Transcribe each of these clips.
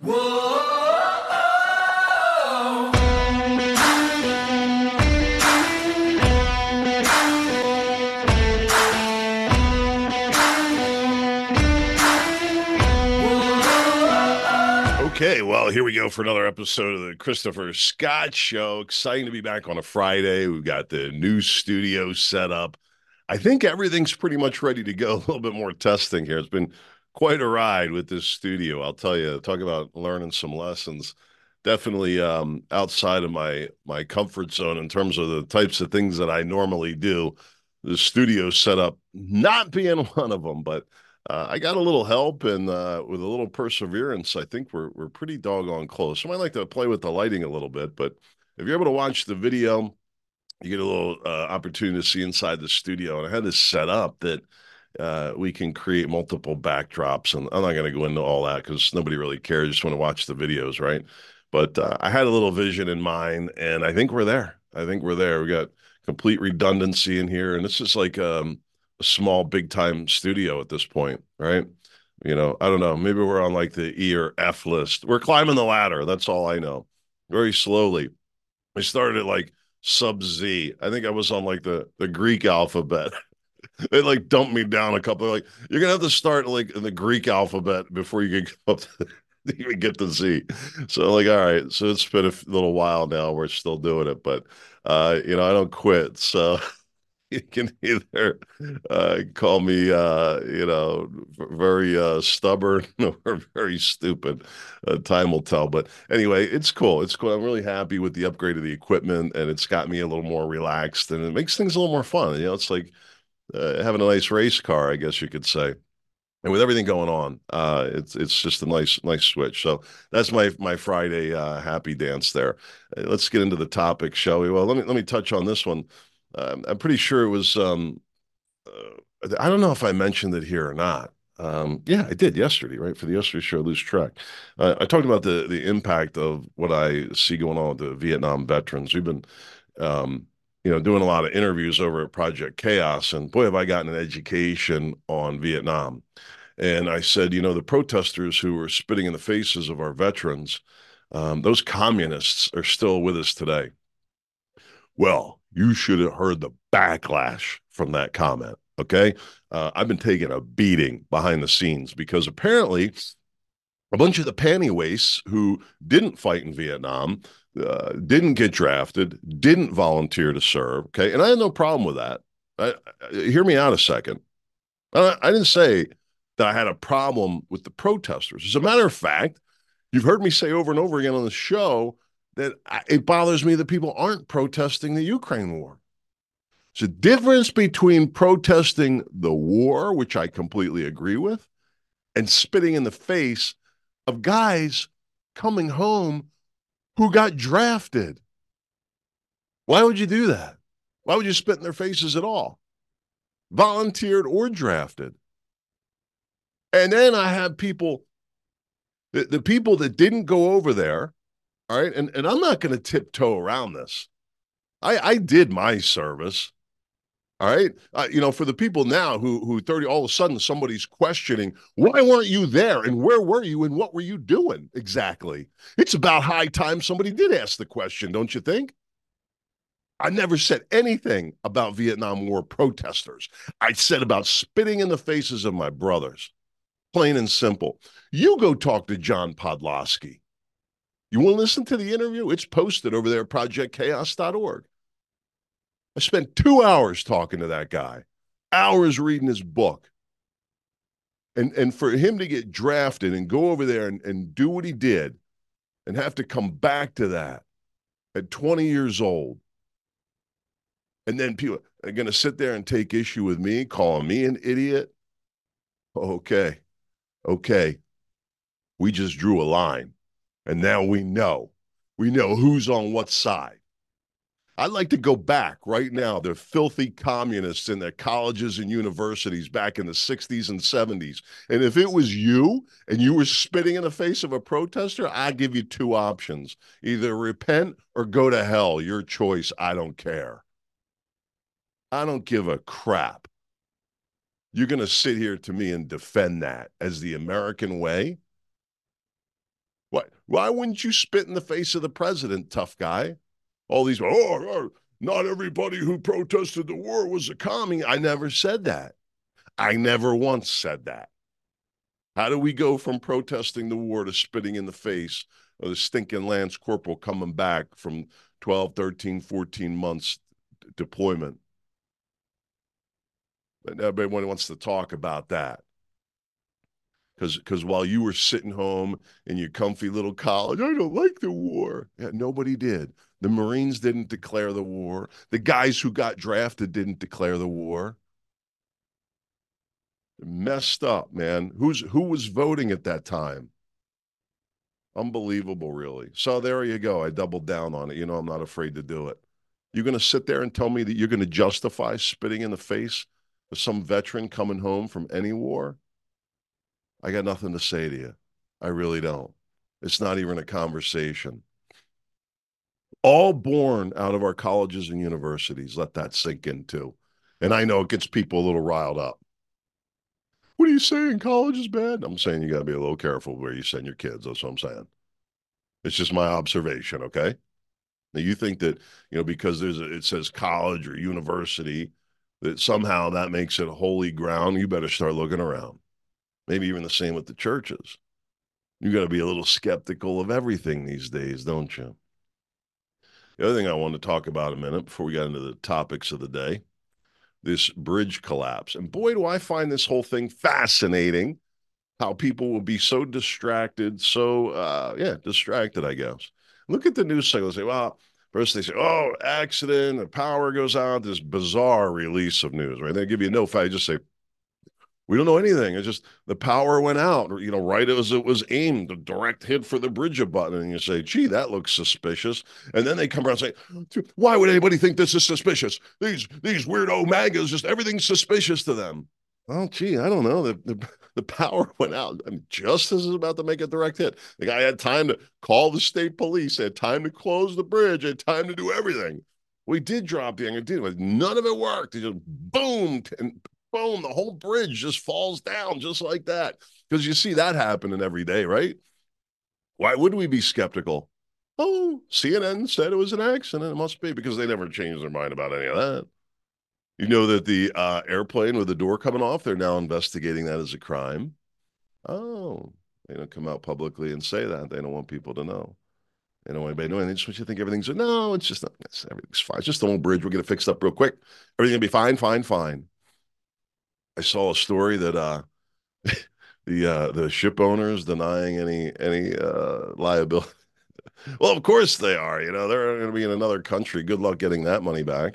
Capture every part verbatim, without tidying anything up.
Okay, well, here we go for another episode of the Christopher Scott Show. Exciting to be back on a Friday. We've got the new studio set up. I think everything's pretty much ready to go. A little bit more testing here. It's been quite a ride with this studio. I'll tell you, talk about learning some lessons. Definitely um, outside of my my comfort zone in terms of the types of things that I normally do. The studio set up not being one of them, but uh, I got a little help, and uh, with a little perseverance, I think we're we're pretty doggone close. I might like to play with the lighting a little bit, but if you're able to watch the video, you get a little uh, opportunity to see inside the studio. And I had this set up that uh, we can create multiple backdrops, and I'm not going to go into all that because nobody really cares. Just want to watch the videos, right? But uh, I had a little vision in mind, and I think we're there. I think we're there. We got complete redundancy in here, and this is like um, a small, big time studio at this point, right? You know, I don't know. Maybe we're on like the E or F list. We're climbing the ladder. That's all I know. Very slowly. I started at like sub Z. I think I was on like the the Greek alphabet. They like dumped me down a couple. Like, you're gonna have to start like in the Greek alphabet before you can go up to even get to Z. So like, all right. So it's been a little while now. We're still doing it, but uh, you know, I don't quit. So you can either uh, call me, uh, you know, very uh, stubborn or very stupid. Uh, time will tell. But anyway, it's cool. It's cool. I'm really happy with the upgrade of the equipment, and it's got me a little more relaxed, and it makes things a little more fun. You know, it's like uh, having a nice race car, I guess you could say. And with everything going on, uh, it's it's just a nice nice switch. So that's my my Friday uh, happy dance there. Uh, let's get into the topic, shall we? Well, let me let me touch on this one. Um, I'm pretty sure it was. Um, uh, I don't know if I mentioned it here or not. Um, yeah, I did yesterday, right? For the yesterday show, Lose Track. Uh, I talked about the the impact of what I see going on with the Vietnam veterans. We've been, um, you know, doing a lot of interviews over at Project Chaos, and boy, have I gotten an education on Vietnam. And I said, you know, the protesters who were spitting in the faces of our veterans, um, those communists are still with us today. Well, you should have heard the backlash from that comment. Okay. Uh, I've been taking a beating behind the scenes because apparently a bunch of the panty wastes who didn't fight in Vietnam, uh, didn't get drafted, didn't volunteer to serve. Okay. And I had no problem with that. I, I, hear me out a second. I, I didn't say that I had a problem with the protesters. As a matter of fact, you've heard me say over and over again on the show that it bothers me that people aren't protesting the Ukraine war. There's a difference between protesting the war, which I completely agree with, and spitting in the face of guys coming home who got drafted. Why would you do that? Why would you spit in their faces at all? Volunteered or drafted. And then I have people, the, the people that didn't go over there, all right, and, and I'm not going to tiptoe around this. I, I did my service, all right? Uh, you know, for the people now who, who thirty, all of a sudden somebody's questioning, why weren't you there, and where were you, and what were you doing exactly? It's about high time somebody did ask the question, don't you think? I never said anything about Vietnam War protesters. I said about spitting in the faces of my brothers. Plain and simple. You go talk to John Podlosky. You want to listen to the interview? It's posted over there at project chaos dot org. I spent two hours talking to that guy, hours reading his book. And, and for him to get drafted and go over there and, and do what he did and have to come back to that at twenty years old. And then people are going to sit there and take issue with me, calling me an idiot. Okay. Okay, we just drew a line, and now we know. We know who's on what side. I'd like to go back right now. They're filthy communists in their colleges and universities back in the sixties and seventies. And if it was you and you were spitting in the face of a protester, I'd give you two options. Either repent or go to hell. Your choice. I don't care. I don't give a crap. You're going to sit here to me and defend that as the American way? Why wouldn't you spit in the face of the president, tough guy? All these, oh, oh, not everybody who protested the war was a commie. I never said that. I never once said that. How do we go from protesting the war to spitting in the face of the stinking Lance Corporal coming back from twelve, thirteen, fourteen months deployment? But everybody wants to talk about that. Because because while you were sitting home in your comfy little college, I don't like the war. Yeah, nobody did. The Marines didn't declare the war. The guys who got drafted didn't declare the war. Messed up, man. Who's who was voting at that time? Unbelievable, really. So there you go. I doubled down on it. You know, I'm not afraid to do it. You're going to sit there and tell me that you're going to justify spitting in the face of some veteran coming home from any war? I got nothing to say to you. I really don't. It's not even a conversation. All born out of our colleges and universities. Let that sink in too. And I know it gets people a little riled up. What are you saying? College is bad? I'm saying you got to be a little careful where you send your kids. That's what I'm saying. It's just my observation, okay? Now you think that, you know, because there's a, it says college or university, that somehow that makes it holy ground. You better start looking around. Maybe even the same with the churches. You got to be a little skeptical of everything these days, don't you? The other thing I wanted to talk about a minute before we got into the topics of the day, this bridge collapse. And boy, do I find this whole thing fascinating, how people will be so distracted, so, uh, yeah, distracted, I guess. Look at the news cycle and say, well, first they say, oh, accident, the power goes out, this bizarre release of news, right? They give you no fact, just say, we don't know anything. It's just the power went out, you know, right as it was aimed, a direct hit for the bridge button. And you say, gee, that looks suspicious. And then they come around and say, why would anybody think this is suspicious? These these weirdo MAGAs, just everything's suspicious to them. Well, gee, I don't know. The, the, the power went out. I mean, just as it's about to make a direct hit. The guy had time to call the state police, had time to close the bridge, had time to do everything. We did drop the anchor, did, but none of it worked. It just boom, and boom, the whole bridge just falls down just like that. Because you see that happening every day, right? Why would we be skeptical? Oh, C N N said it was an accident. It must be, because they never changed their mind about any of that. You know that the uh, airplane with the door coming off, they're now investigating that as a crime. Oh, they don't come out publicly and say that. They don't want people to know. They don't want anybody knowing. They just want you to think everything's, no, it's just not, it's, everything's fine. It's just an old bridge. We'll get it fixed up real quick. Everything will be fine, fine, fine. I saw a story that uh, the uh, the ship owners denying any any uh, liability. Well, of course they are. You know, they're going to be in another country. Good luck getting that money back.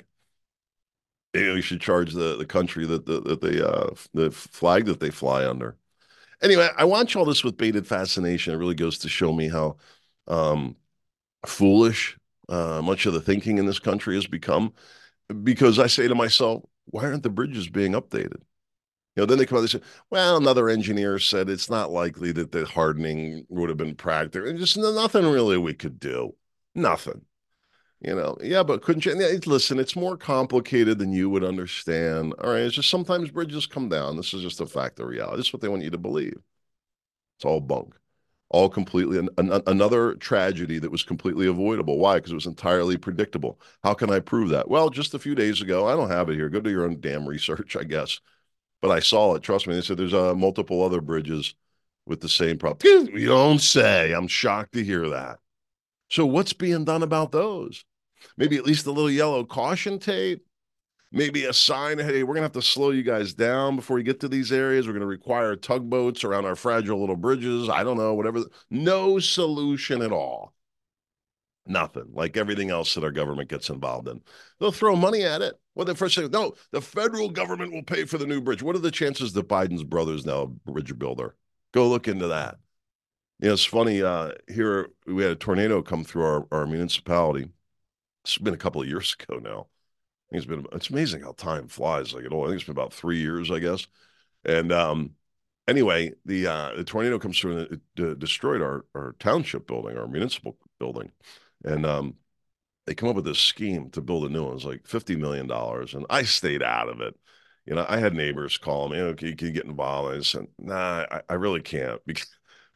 You know, you should charge the, the country that the that they uh, the flag that they fly under. Anyway, I watch all this with bated fascination. It really goes to show me how um, foolish uh, much of the thinking in this country has become. Because I say to myself, why aren't the bridges being updated? You know, then they come out and say, well, another engineer said it's not likely that the hardening would have been practical. And just nothing really we could do. Nothing. You know, yeah, but couldn't you? Listen, it's more complicated than you would understand. All right, it's just sometimes bridges come down. This is just a fact of reality. This is what they want you to believe. It's all bunk. All completely, an, an, another tragedy that was completely avoidable. Why? Because it was entirely predictable. How can I prove that? Well, just a few days ago, I don't have it here. Go do your own damn research, I guess. But I saw it. Trust me. They said there's uh, multiple other bridges with the same problem. You don't say. I'm shocked to hear that. So what's being done about those? Maybe at least a little yellow caution tape. Maybe a sign, hey, we're going to have to slow you guys down before you get to these areas. We're going to require tugboats around our fragile little bridges. I don't know, whatever. No solution at all. Nothing, like everything else that our government gets involved in. They'll throw money at it. Well, the first thing, no, the federal government will pay for the new bridge. What are the chances that Biden's brother's now a bridge builder? Go look into that. You know, it's funny. Uh, here, we had a tornado come through our, our municipality. It's been a couple of years ago now. It's been, it's amazing how time flies. Like, it all, I think it's been about three years, I guess. And um, anyway, the uh, the tornado comes through and it uh, destroyed our, our township building, our municipal building. And um, they come up with this scheme to build a new one. It's like fifty million dollars. And I stayed out of it. You know, I had neighbors call me, okay, can you get involved? And I said, nah, I, I really can't. Because,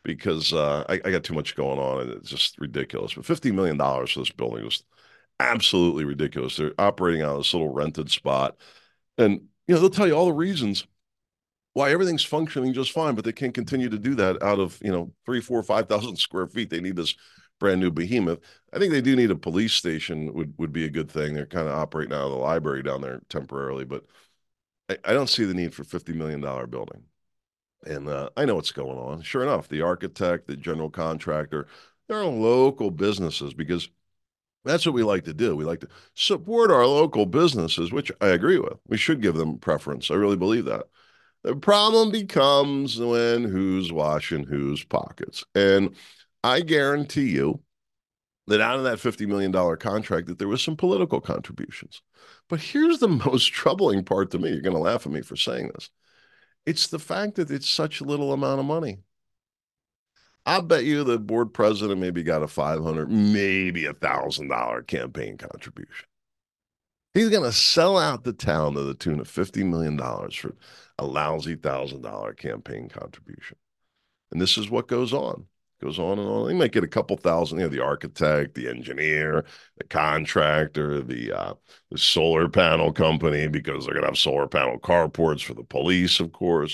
because uh, I, I got too much going on and it's just ridiculous. But fifty million dollars for this building was absolutely ridiculous. They're operating out of this little rented spot. And, you know, they'll tell you all the reasons why everything's functioning just fine, but they can't continue to do that out of, you know, three, four, five thousand square feet. They need this brand new behemoth. I think they do need a police station would, would be a good thing. They're kind of operating out of the library down there temporarily, but I, I don't see the need for fifty million dollars building. And uh, I know what's going on. Sure enough, the architect, the general contractor, they're local businesses because that's what we like to do. We like to support our local businesses, which I agree with. We should give them preference. I really believe that. The problem becomes when who's washing whose pockets. And I guarantee you that out of that fifty million dollars contract that there was some political contributions. But here's the most troubling part to me. You're going to laugh at me for saying this. It's the fact that it's such a little amount of money. I bet you the board president maybe got a five hundred, maybe a thousand dollar campaign contribution. He's going to sell out the town to the tune of fifty million dollars for a lousy thousand dollar campaign contribution. And this is what goes on. Goes on and on. They might get a couple thousand, you know, the architect, the engineer, the contractor, the uh, the solar panel company, because they're going to have solar panel carports for the police, of course.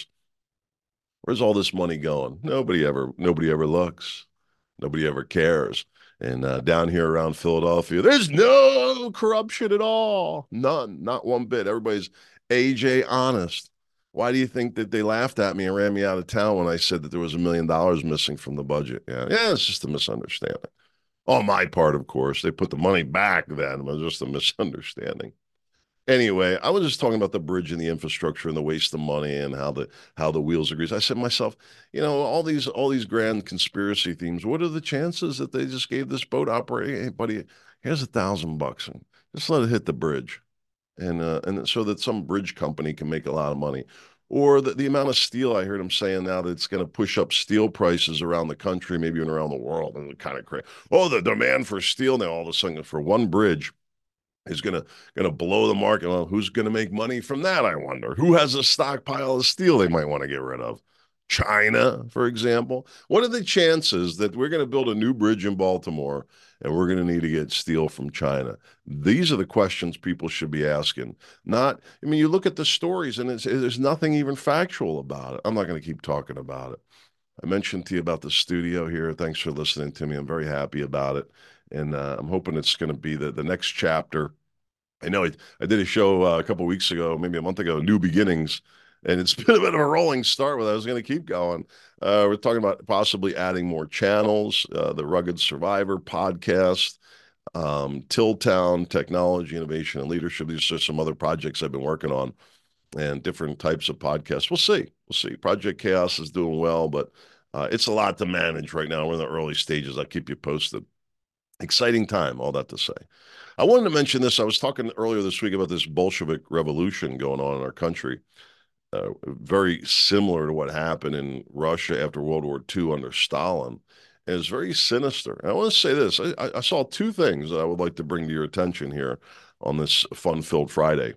Where's all this money going? Nobody ever, nobody ever looks. Nobody ever cares. And uh, down here around Philadelphia, there's no corruption at all. None, not one bit. Everybody's A J honest. Why do you think that they laughed at me and ran me out of town when I said that there was a million dollars missing from the budget? Yeah, yeah, it's just a misunderstanding. On my part, of course. They put the money back then. It was just a misunderstanding. Anyway, I was just talking about the bridge and the infrastructure and the waste of money and how the how the wheels are greased. I said to myself, you know, all these all these grand conspiracy themes. What are the chances that they just gave this boat operator, hey, buddy, here's a thousand bucks and just let it hit the bridge, and uh, and so that some bridge company can make a lot of money, or the, the amount of steel I heard him saying now that it's going to push up steel prices around the country, maybe even around the world, and kind of crazy. Oh, the demand for steel now all of a sudden for one bridge is going to going to blow the market. Well, who's going to make money from that? I wonder. Who has a stockpile of steel they might want to get rid of? China, for example. What are the chances that we're going to build a new bridge in Baltimore and we're going to need to get steel from China? These are the questions people should be asking. Not, I mean, you look at the stories and it's, there's nothing even factual about it. I'm not going to keep talking about it. I mentioned to you about the studio here. Thanks for listening to me. I'm very happy about it. And uh, I'm hoping it's going to be the, the next chapter. I know I, I did a show uh, a couple of weeks ago, maybe a month ago, New Beginnings, and it's been a bit of a rolling start with. I was going to keep going. Uh, we're talking about possibly adding more channels, uh, the Rugged Survivor podcast, um, Tilltown Technology, Innovation, and Leadership. These are some other projects I've been working on and different types of podcasts. We'll see. We'll see. Project Chaos is doing well, but uh, it's a lot to manage right now. We're in the early stages. I'll keep you posted. Exciting time, all that to say. I wanted to mention this. I was talking earlier this week about this Bolshevik revolution going on in our country, uh, very similar to what happened in Russia after World War Two under Stalin. And it's very sinister. And I want to say this. I, I saw two things that I would like to bring to your attention here on this fun-filled Friday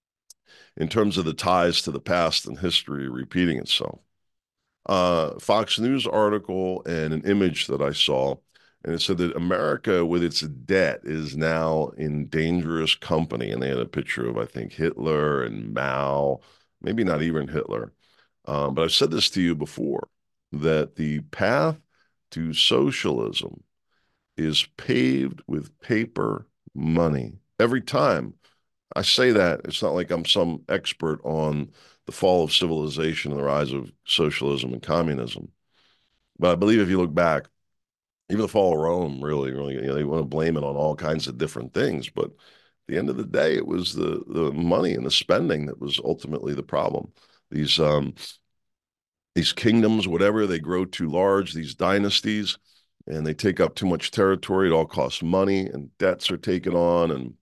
in terms of the ties to the past and history repeating itself. Uh, Fox News article and an image that I saw. And it said that America, with its debt, is now in dangerous company. And they had a picture of, I think, Hitler and Mao, maybe not even Hitler. Um, but I've said this to you before, that the path to socialism is paved with paper money. Every time I say that, it's not like I'm some expert on the fall of civilization and the rise of socialism and communism. But I believe if you look back, even the fall of Rome, really, really, you know, they want to blame it on all kinds of different things. But at the end of the day, it was the the money and the spending that was ultimately the problem. These um, these kingdoms, whatever, they grow too large, these dynasties, and they take up too much territory. It all costs money, and debts are taken on, and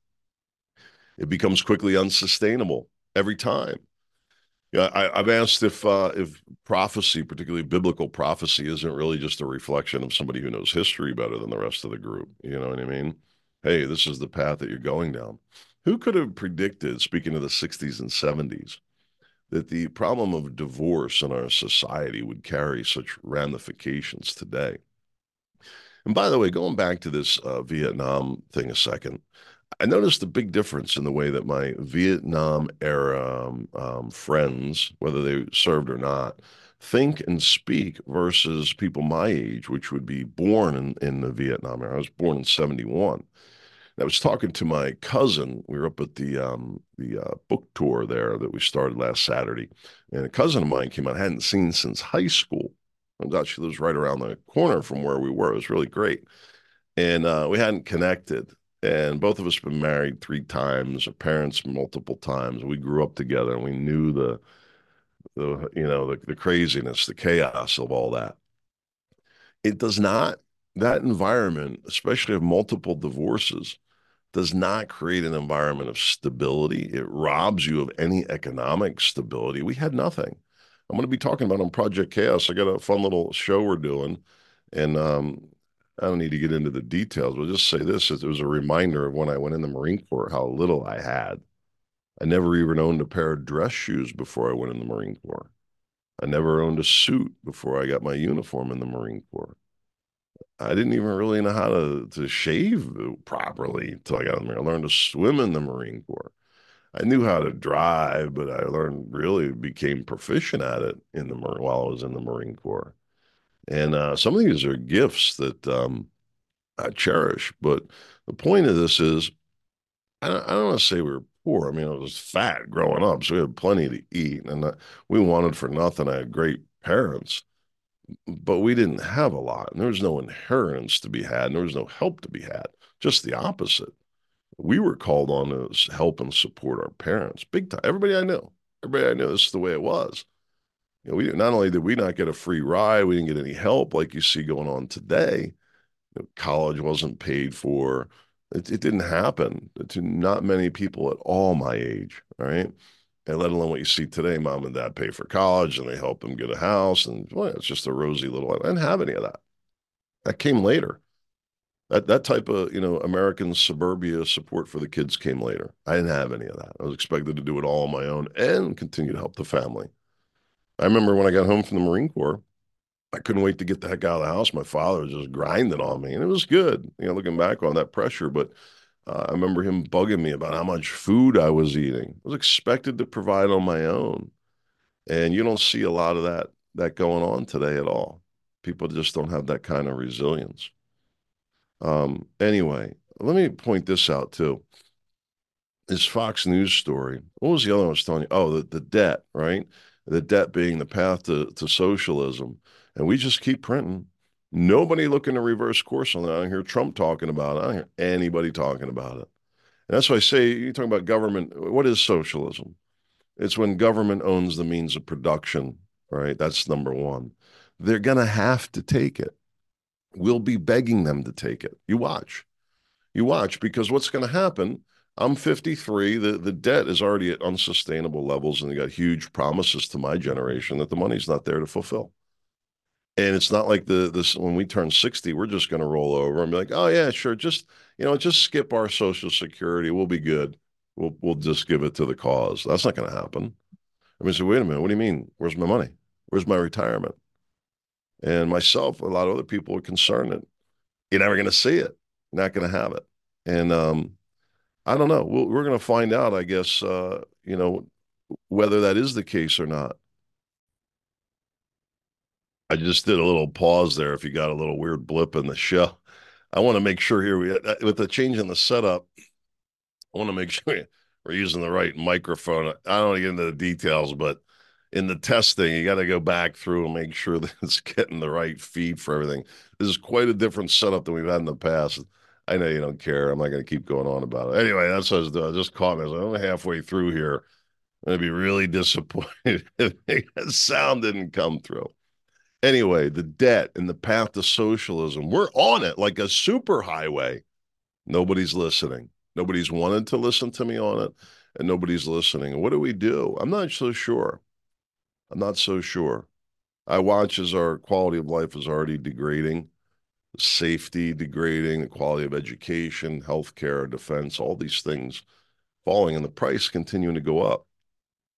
it becomes quickly unsustainable every time. Yeah, I, I've asked if uh, if prophecy, particularly biblical prophecy, isn't really just a reflection of somebody who knows history better than the rest of the group. You know what I mean? Hey, this is the path that you're going down. Who could have predicted, speaking of the sixties and seventies, that the problem of divorce in our society would carry such ramifications today. And by the way, going back to this uh, Vietnam thing a second, I noticed a big difference in the way that my Vietnam era um, um, friends, whether they served or not, think and speak versus people my age, which would be born in, in the Vietnam era. I was born in seventy-one. I was talking to my cousin. We were up at the um, the uh, book tour there that we started last Saturday, and a cousin of mine came out. I hadn't seen since high school. Turns out she lives right around the corner from where we were. It was really great, and uh, we hadn't connected. And both of us been married three times, our parents multiple times. We grew up together, and we knew the the you know the, the craziness, the chaos of all that. It does not that environment, especially of multiple divorces, does not create an environment of stability. It robs you of any economic stability. We had nothing. I'm going to be talking about on Project Chaos. I got a fun little show we're doing, and um, I don't need to get into the details. But just say this: it was a reminder of when I went in the Marine Corps, how little I had. I never even owned a pair of dress shoes before I went in the Marine Corps. I never owned a suit before I got my uniform in the Marine Corps. I didn't even really know how to, to shave properly until I got in there. I learned to swim in the Marine Corps. I knew how to drive, but I learned really became proficient at it in the while I was in the Marine Corps. And uh, some of these are gifts that um, I cherish. But the point of this is, I don't, I don't want to say we were poor. I mean, I was fat growing up, so we had plenty to eat, and uh, we wanted for nothing. I had great parents, but we didn't have a lot, and there was no inheritance to be had, and there was no help to be had. Just the opposite. We were called on to help and support our parents, big time. Everybody I knew, everybody I knew, this is the way it was. You know, we not only did we not get a free ride, we didn't get any help like you see going on today. You know, college wasn't paid for. It, it didn't happen to not many people at all my age. All right. And let alone what you see today, mom and dad pay for college and they help them get a house. And well, it's just a rosy little, I didn't have any of that. That came later. That that type of, you know, American suburbia support for the kids came later. I didn't have any of that. I was expected to do it all on my own and continue to help the family. I remember when I got home from the Marine Corps, I couldn't wait to get the heck out of the house. My father was just grinding on me, and it was good, you know, looking back on that pressure. But uh, I remember him bugging me about how much food I was eating. I was expected to provide on my own, and you don't see a lot of that that going on today at all. People just don't have that kind of resilience. Um, anyway, let me point this out too. This Fox News story. What was the other one I was telling you? Oh, the, the debt, right? The debt being the path to, to socialism. And we just keep printing. Nobody looking to reverse course on that. I don't hear Trump talking about it. I don't hear anybody talking about it. And that's why I say, you talk about government. What is socialism? It's when government owns the means of production, right? That's number one. They're going to have to take it. We'll be begging them to take it. You watch. You watch, because what's going to happen? I'm fifty-three. The, the debt is already at unsustainable levels, and they got huge promises to my generation that the money's not there to fulfill. And it's not like the this when we turn sixty, we're just going to roll over and be like, oh yeah, sure, just you know, just skip our Social Security. We'll be good. We'll we'll just give it to the cause. That's not going to happen. I mean, so wait a minute. What do you mean? Where's my money? Where's my retirement? And myself, a lot of other people are concerned that you're never going to see it. You're not going to have it. And um, I don't know. We'll, we're going to find out, I guess, uh, you know, whether that is the case or not. I just did a little pause there if you got a little weird blip in the show. I want to make sure here, we, uh, with the change in the setup, I want to make sure we're using the right microphone. I don't want to get into the details, but in the testing, you got to go back through and make sure that it's getting the right feed for everything. This is quite a different setup than we've had in the past. I know you don't care. I'm not going to keep going on about it. Anyway, that's what I was doing. I just caught me. I was like, I'm halfway through here. I'm going to be really disappointed if the sound didn't come through. Anyway, the debt and the path to socialism, we're on it like a super highway. Nobody's listening. Nobody's wanted to listen to me on it, and nobody's listening. What do we do? I'm not so sure. I'm not so sure. I watch as our quality of life is already degrading, safety degrading, the quality of education, healthcare, defense, all these things falling, and the price continuing to go up.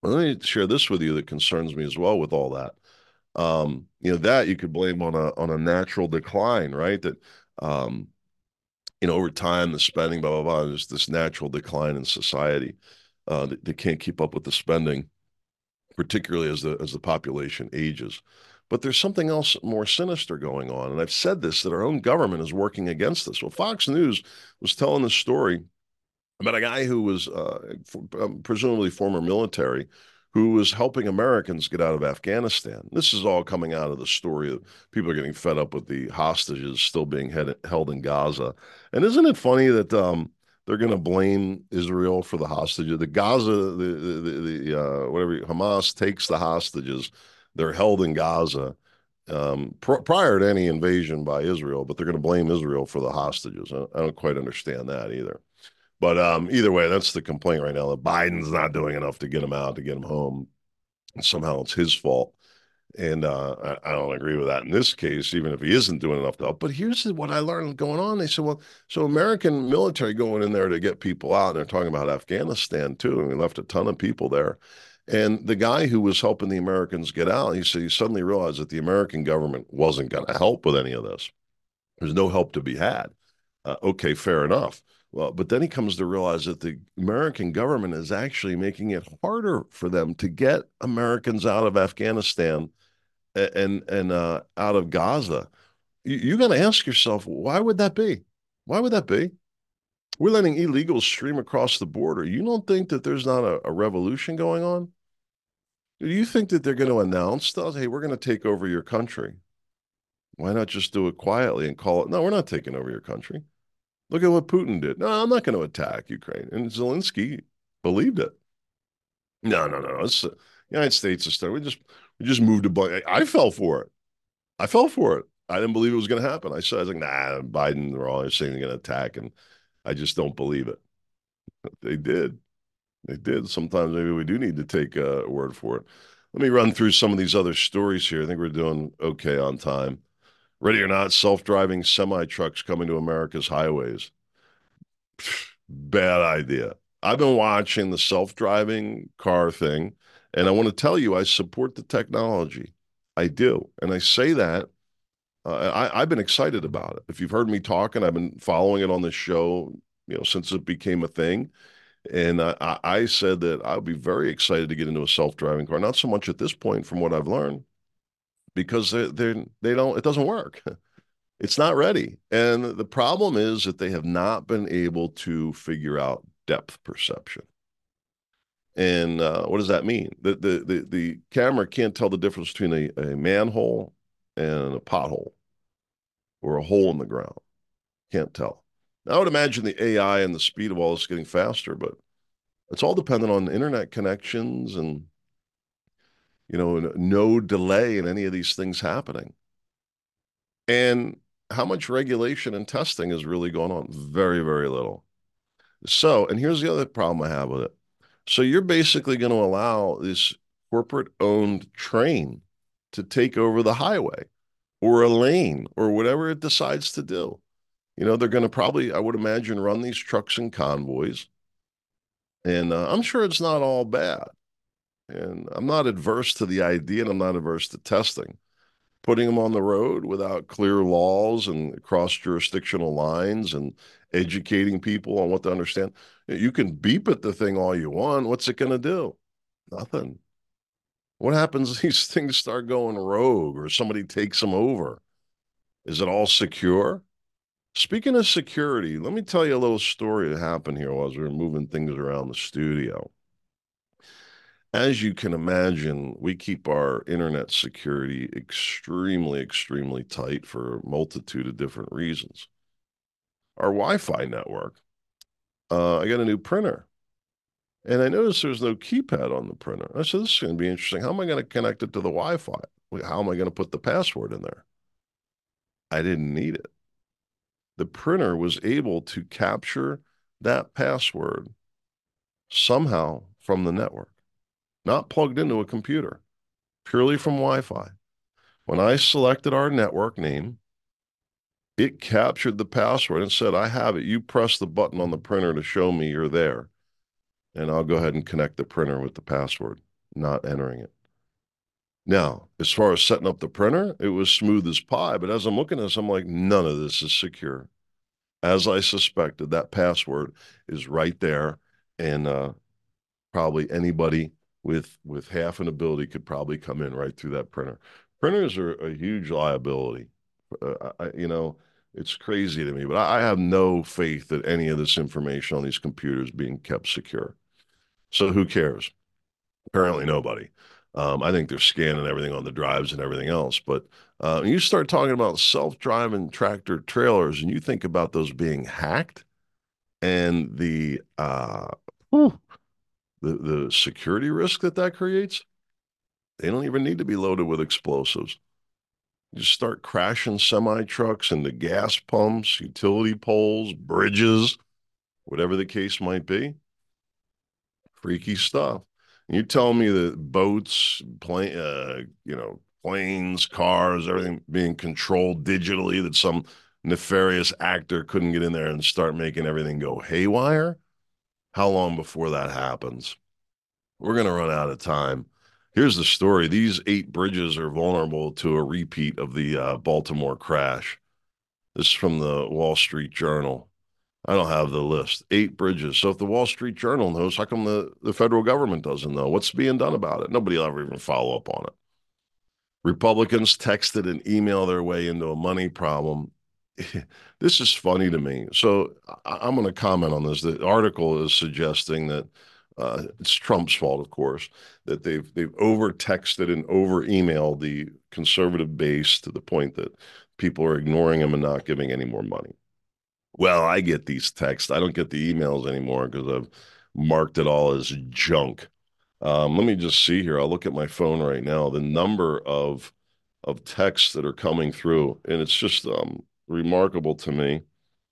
Well, let me share this with you that concerns me as well with all that. Um, you know, that you could blame on a on a natural decline, right? That um, you know, over time, the spending, blah, blah, blah, there's this natural decline in society. Uh, they, they can't keep up with the spending, particularly as the as the population ages. But there's something else more sinister going on. And I've said this, that our own government is working against this. Well, Fox News was telling this story about a guy who was uh, um, presumably former military who was helping Americans get out of Afghanistan. This is all coming out of the story of people are getting fed up with the hostages still being head, held in Gaza. And isn't it funny that um, they're going to blame Israel for the hostages? The Gaza, the the, the, the uh, whatever Hamas takes the hostages, they're held in Gaza. Um, pr prior to any invasion by Israel, but they're going to blame Israel for the hostages. I, I don't quite understand that either. But um, either way, that's the complaint right now that Biden's not doing enough to get him out, to get him home. And somehow it's his fault. And uh, I, I don't agree with that in this case, even if he isn't doing enough to help. But here's what I learned going on. They said, well, so American military going in there to get people out, and they're talking about Afghanistan too. And we left a ton of people there. And the guy who was helping the Americans get out, he said he suddenly realized that the American government wasn't going to help with any of this. There's no help to be had. Uh, okay, fair enough. Well, but then he comes to realize that the American government is actually making it harder for them to get Americans out of Afghanistan and and uh, out of Gaza. You, you got to ask yourself, why would that be? Why would that be? We're letting illegals stream across the border. You don't think that there's not a, a revolution going on? Do you think that they're going to announce, hey, we're going to take over your country? Why not just do it quietly and call it, no, we're not taking over your country. Look at what Putin did. No, I'm not going to attack Ukraine. And Zelensky believed it. No, no, no. It's the United States is starting. We just we just moved a bunch. I fell for it. I fell for it. I didn't believe it was going to happen. I said, I was like, nah, Biden, they're all saying they're going to attack, and I just don't believe it. They did. They did. Sometimes maybe we do need to take a word for it. Let me run through some of these other stories here. I think we're doing okay on time. Ready or not, self-driving semi-trucks coming to America's highways. Bad idea. I've been watching the self-driving car thing, and I want to tell you, I support the technology. I do. And I say that uh, I, I've been excited about it. If you've heard me talking, I've been following it on this show, you know, since it became a thing. And I, I said that I would be very excited to get into a self-driving car. Not so much at this point, from what I've learned, because they they they don't. It doesn't work. It's not ready. And the problem is that they have not been able to figure out depth perception. And uh, what does that mean? The, the, the, the camera can't tell the difference between a, a manhole and a pothole or a hole in the ground. Can't tell. Now, I would imagine the A I and the speed of all this getting faster, but it's all dependent on internet connections and, you know, no delay in any of these things happening. And how much regulation and testing is really going on? Very, very little. So, and here's the other problem I have with it. So you're basically going to allow this corporate-owned train to take over the highway or a lane or whatever it decides to do. You know, they're going to probably, I would imagine, run these trucks and convoys. And uh, I'm sure it's not all bad. And I'm not adverse to the idea, and I'm not adverse to testing. Putting them on the road without clear laws and cross jurisdictional lines and educating people on what to understand. You can beep at the thing all you want. What's it going to do? Nothing. What happens if these things start going rogue or somebody takes them over? Is it all secure? Speaking of security, let me tell you a little story that happened here as we were moving things around the studio. As you can imagine, we keep our internet security extremely, extremely tight for a multitude of different reasons. Our Wi-Fi network, uh, I got a new printer, and I noticed there's no keypad on the printer. I said, this is going to be interesting. How am I going to connect it to the Wi-Fi? How am I going to put the password in there? I didn't need it. The printer was able to capture that password somehow from the network. Not plugged into a computer, purely from Wi-Fi. When I selected our network name, it captured the password and said, I have it. You press the button on the printer to show me you're there, and I'll go ahead and connect the printer with the password. not entering it. Now, as far as setting up the printer, it was smooth as pie. But as I'm looking at this, I'm like, none of this is secure. As I suspected, that password is right there, and uh, probably anybody with with half an ability could probably come in right through that printer. Printers are a huge liability. Uh, I, you know, it's crazy to me, but I, I have no faith that any of this information on these computers being kept secure. So who cares? Apparently nobody. Um, I think they're scanning everything on the drives and everything else. But uh, you start talking about self-driving tractor trailers, and you think about those being hacked and the uh, whew, the the security risk that that creates. They don't even need to be loaded with explosives. You just start crashing semi trucks into gas pumps, utility poles, bridges, whatever the case might be. Freaky stuff. And you tell me that boats, plane, uh, you know, planes, cars, everything being controlled digitally, that some nefarious actor couldn't get in there and start making everything go haywire? How long before that happens? We're going to run out of time. Here's the story. These eight bridges are vulnerable to a repeat of the uh, Baltimore crash. This is from the Wall Street Journal. I don't have the list. Eight bridges. So if the Wall Street Journal knows, how come the, the federal government doesn't know? What's being done about it? Nobody will ever even follow up on it. Republicans texted and emailed their way into a money problem. This is funny to me. So I, am going to comment on this. The article is suggesting that uh, it's Trump's fault, of course, that they've they've over texted and over emailed the conservative base to the point that people are ignoring him and not giving any more money. Well, I get these texts. I don't get the emails anymore because I've marked it all as junk. Um, let me just see here. I'll look at my phone right now. The number of of texts that are coming through, and it's just um, remarkable to me.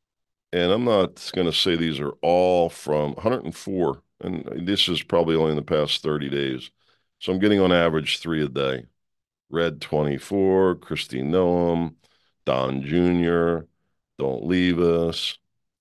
And I'm not going to say these are all from one hundred four, and this is probably only in the past thirty days. So I'm getting on average three a day. Red twenty-four, Christine Noam, Don Junior, Don't Leave Us,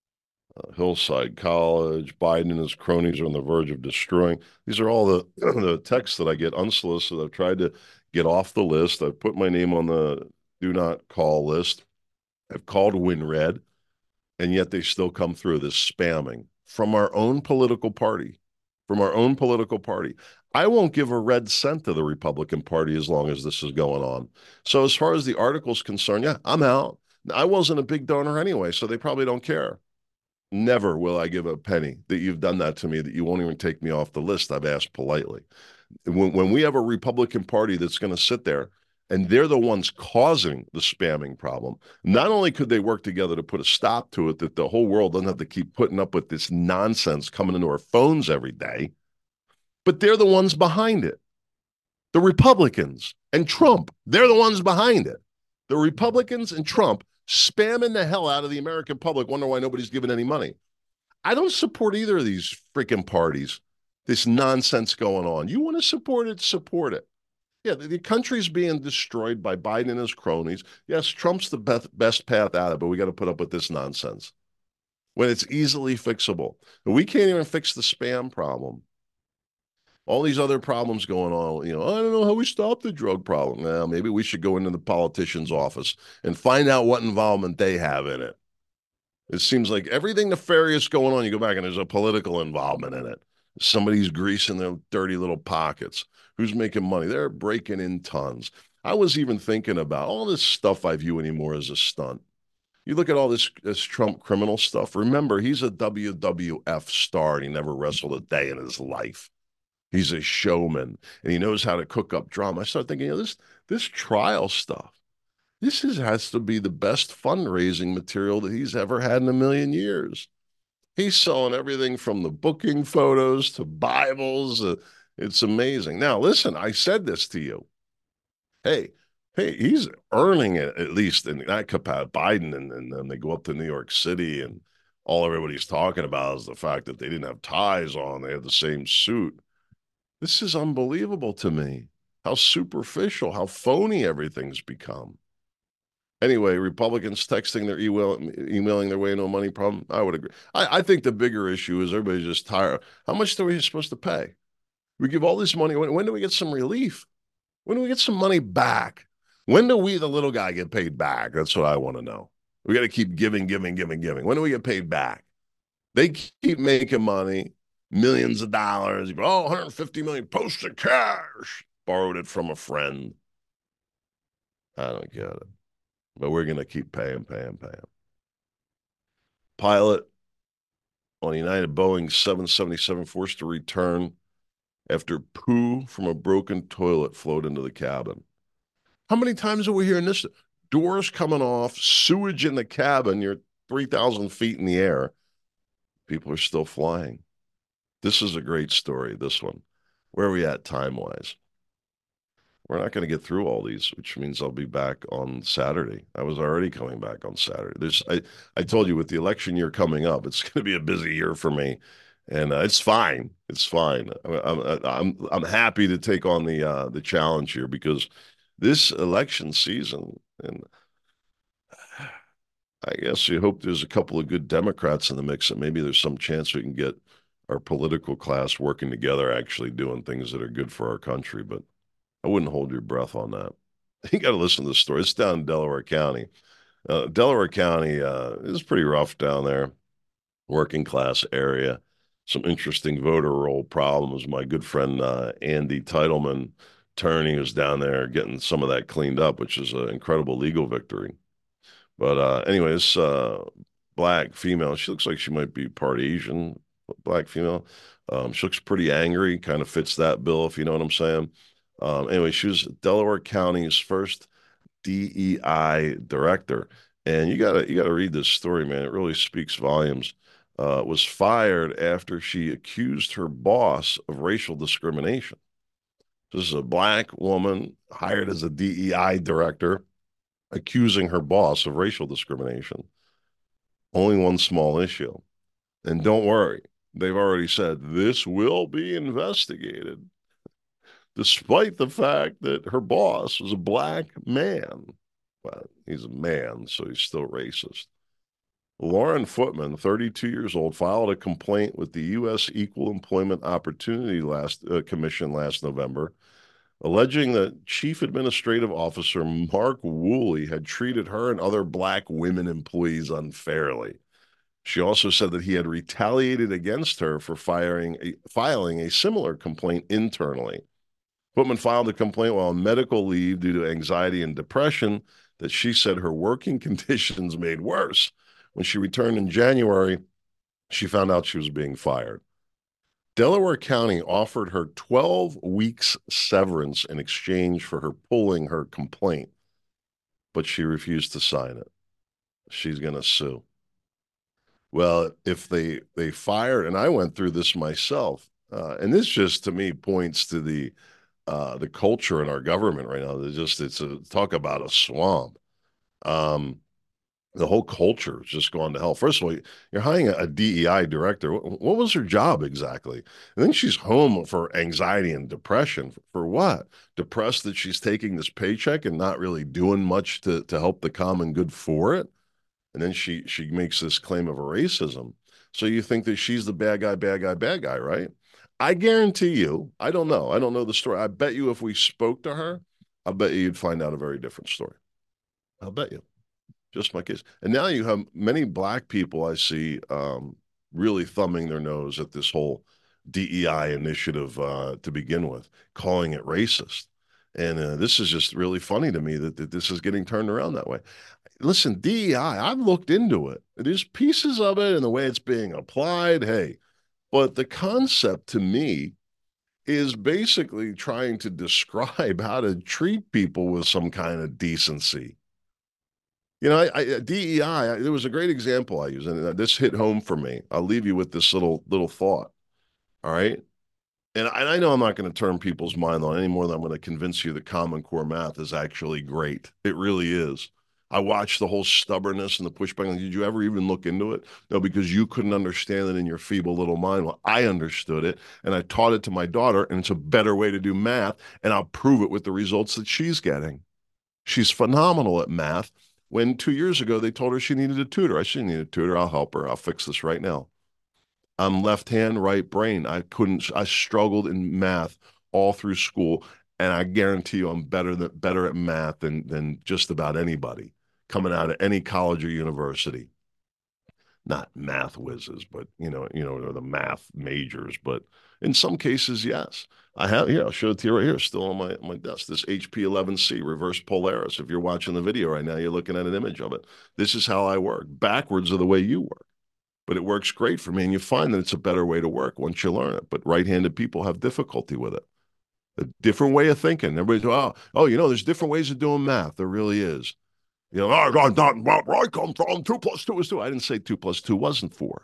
uh, Hillside College, Biden and his cronies are on the verge of destroying. These are all the, the texts that I get unsolicited. I've tried to get off the list. I've put my name on the do not call list. I've called WinRed, and yet they still come through this spamming from our own political party, from our own political party. I won't give a red cent to the Republican Party as long as this is going on. So as far as the article's concerned, yeah, I'm out. I wasn't a big donor anyway, so they probably don't care. Never will I give a penny that you've done that to me, that you won't even take me off the list. I've asked politely. When, when we have a Republican Party that's going to sit there and they're the ones causing the spamming problem, not only could they work together to put a stop to it, that the whole world doesn't have to keep putting up with this nonsense coming into our phones every day, but they're the ones behind it. The Republicans and Trump, they're the ones behind it. The Republicans and Trump spamming the hell out of the American public, wonder why nobody's giving any money. I don't support either of these freaking parties, this nonsense going on. You want to support it, support it. Yeah, the, the country's being destroyed by Biden and his cronies. Yes, Trump's the best, best path out of it, but we got to put up with this nonsense when it's easily fixable. We can't even fix the spam problem. All these other problems going on, you know, I don't know how we stop the drug problem. Well, maybe we should go into the politician's office and find out what involvement they have in it. It seems like everything nefarious going on, you go back and there's a political involvement in it. Somebody's greasing their dirty little pockets. Who's making money? They're breaking in tons. I was even thinking about all this stuff I view anymore as a stunt. You look at all this, this Trump criminal stuff. Remember, he's a W W F star and he never wrestled a day in his life. He's a showman, and he knows how to cook up drama. I started thinking, you know, this this trial stuff, this is, has to be the best fundraising material that he's ever had in a million years. He's selling everything from the booking photos to Bibles. Uh, it's amazing. Now, listen, I said this to you. Hey, hey, he's earning it, at least in that capacity. Biden, and, and then they go up to New York City, and all everybody's talking about is the fact that they didn't have ties on. They had the same suit. This is unbelievable to me, how superficial, how phony everything's become. Anyway, Republicans texting their email, emailing their way into a money problem. I would agree. I, I think the bigger issue is everybody's just tired. How much are we supposed to pay? We give all this money. When, when do we get some relief? When do we get some money back? When do we, the little guy, get paid back? That's what I want to know. We got to keep giving, giving, giving, giving. When do we get paid back? They keep making money, millions of dollars. Oh, one hundred fifty million posted cash. Borrowed it from a friend. I don't get it. But we're going to keep paying, paying, paying. Pilot on United Boeing seven seventy-seven forced to return after poo from a broken toilet flowed into the cabin. How many times are we hearing this? Doors coming off, sewage in the cabin, you're three thousand feet in the air. People are still flying. This is a great story, this one. Where are we at time-wise? We're not going to get through all these, which means I'll be back on Saturday. I was already coming back on Saturday. There's, I, I told you, with the election year coming up, it's going to be a busy year for me, and uh, it's fine. It's fine. I'm, I'm, I'm happy to take on the uh, the challenge here, because this election season, and I guess you hope there's a couple of good Democrats in the mix, and maybe there's some chance we can get our political class working together, actually doing things that are good for our country. But I wouldn't hold your breath on that. You got to listen to the story. It's down in Delaware County. Uh, Delaware County uh, is pretty rough down there, working class area. Some interesting voter roll problems. My good friend uh, Andy Titleman, attorney, was down there getting some of that cleaned up, which is an incredible legal victory. But uh, anyway, this uh, black female, she looks like she might be part Asian, black female. Um, she looks pretty angry, kind of fits that bill, if you know what I'm saying. Um, anyway, she was Delaware County's first D E I director. And you gotta you gotta read this story, man. It really speaks volumes. Uh, was fired after she accused her boss of racial discrimination. This is a black woman hired as a D E I director, accusing her boss of racial discrimination. Only one small issue. And don't worry, they've already said this will be investigated, despite the fact that her boss was a black man. Well, he's a man, so he's still racist. Lauren Footman, thirty-two years old, filed a complaint with the U S Equal Employment Opportunity last uh, Commission last November, alleging that Chief Administrative Officer Mark Woolley had treated her and other black women employees unfairly. She also said that he had retaliated against her for firing a, filing a similar complaint internally. Footman filed a complaint while on medical leave due to anxiety and depression that she said her working conditions made worse. When she returned in January, she found out she was being fired. Delaware County offered her twelve weeks severance in exchange for her pulling her complaint, but she refused to sign it. She's going to sue. Well, if they they fired, and I went through this myself, uh, and this just to me points to the uh, the culture in our government right now. It's just it's a talk about a swamp. Um, the whole culture has just gone to hell. First of all, you're hiring a D E I director. What, what was her job exactly? I think she's home for anxiety and depression. For what? Depressed that she's taking this paycheck and not really doing much to, to help the common good for it. And then she she makes this claim of a racism. So you think that she's the bad guy, bad guy, bad guy, right? I guarantee you, I don't know. I don't know the story. I bet you if we spoke to her, I bet you you'd find out a very different story. I'll bet you. Just my case. And now you have many black people I see um, really thumbing their nose at this whole D E I initiative uh, to begin with, calling it racist. And uh, this is just really funny to me that, that this is getting turned around that way. Listen, D E I, I've looked into it. There's pieces of it and the way it's being applied. Hey, but the concept to me is basically trying to describe how to treat people with some kind of decency. You know, I, I, D E I, I, there was a great example I use, and this hit home for me. I'll leave you with this little little thought. All right. And I, and I know I'm not going to turn people's mind on any more than I'm going to convince you that Common Core math is actually great. It really is. I watched the whole stubbornness and the pushback. Did you ever even look into it? No, because you couldn't understand it in your feeble little mind. Well, I understood it, and I taught it to my daughter, and it's a better way to do math, and I'll prove it with the results that she's getting. She's phenomenal at math. When two years ago they told her she needed a tutor. I said, she needed a tutor. I'll help her. I'll fix this right now. I'm left hand, right brain. I couldn't, I struggled in math all through school. And I guarantee you I'm better than better at math than than just about anybody coming out of any college or university. Not math whizzes, but you know, you know, the math majors. But in some cases, yes. I have, yeah, I'll show it to you right here, still on my my desk. This H P eleven C reverse Polaris. If you're watching the video right now, you're looking at an image of it. This is how I work. Backwards of the way you work. But it works great for me, and you find that it's a better way to work once you learn it. But right-handed people have difficulty with it. A different way of thinking. Everybody's, oh, oh, you know, there's different ways of doing math. There really is. You know, oh, not, not where I come from. Two plus two is two. I didn't say two plus two wasn't four.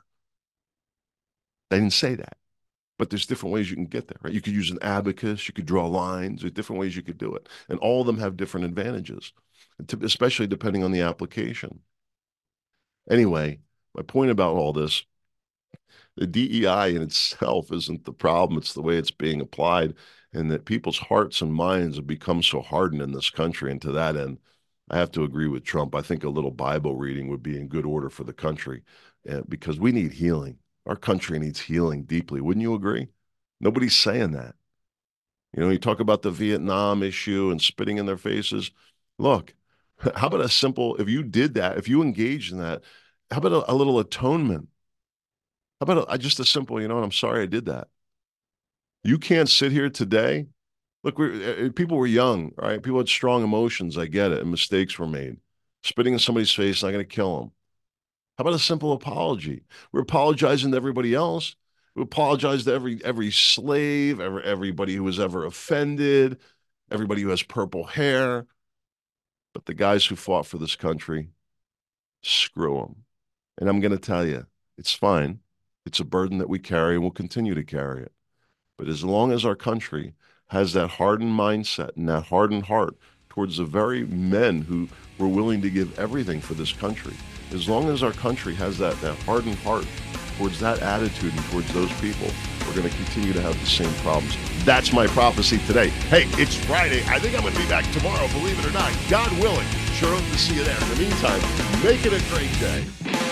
I didn't say that. But there's different ways you can get there, right? You could use an abacus. You could draw lines. There's different ways you could do it. And all of them have different advantages, especially depending on the application. Anyway, my point about all this, the D E I in itself isn't the problem. It's the way it's being applied, and that people's hearts and minds have become so hardened in this country. And to that end, I have to agree with Trump. I think a little Bible reading would be in good order for the country, uh, because we need healing. Our country needs healing deeply. Wouldn't you agree? Nobody's saying that. You know, you talk about the Vietnam issue and spitting in their faces. Look, how about a simple, if you did that, if you engaged in that, how about a, a little atonement? How about a, just a simple, you know what, I'm sorry I did that. You can't sit here today. Look, we're, people were young, right? People had strong emotions. I get it. And mistakes were made. Spitting in somebody's face, not going to kill them. How about a simple apology? We're apologizing to everybody else. We apologize to every every slave, every, everybody who was ever offended, everybody who has purple hair. But the guys who fought for this country, screw them. And I'm going to tell you, it's fine. It's a burden that we carry and we'll continue to carry it. But as long as our country has that hardened mindset and that hardened heart towards the very men who were willing to give everything for this country, as long as our country has that, that hardened heart towards that attitude and towards those people, we're going to continue to have the same problems. That's my prophecy today. Hey, it's Friday. I think I'm going to be back tomorrow, believe it or not. God willing. Sure hope to see you there. In the meantime, make it a great day.